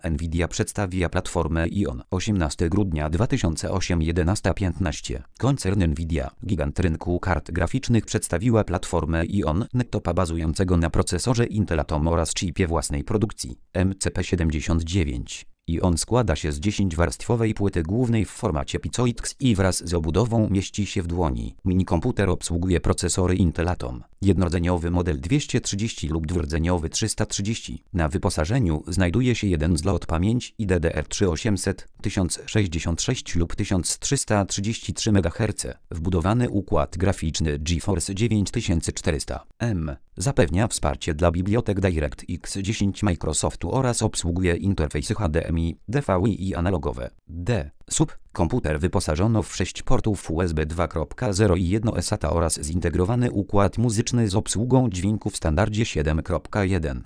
Nvidia przedstawia platformę Ion 18 grudnia 2008 11:15. Koncern Nvidia, gigant rynku kart graficznych, przedstawiła platformę Ion Nettopa bazującego na procesorze Intel Atom oraz chipie własnej produkcji MCP79. Ion składa się z 10-warstwowej płyty głównej w formacie PICoX i wraz z obudową mieści się w dłoni. Minikomputer obsługuje procesory Intel Atom, jednordzeniowy model 230 lub dwurdzeniowy 330. Na wyposażeniu znajduje się jeden zlot pamięci DDR3 800, 1066 lub 1333 MHz. Wbudowany układ graficzny GeForce 9400M zapewnia wsparcie dla bibliotek DirectX 10 Microsoftu oraz obsługuje interfejsy HDMI, DVI i analogowe. Komputer wyposażono w 6 portów USB 2.0 i 1 SATA oraz zintegrowany układ muzyczny z obsługą dźwięku w standardzie 7.1.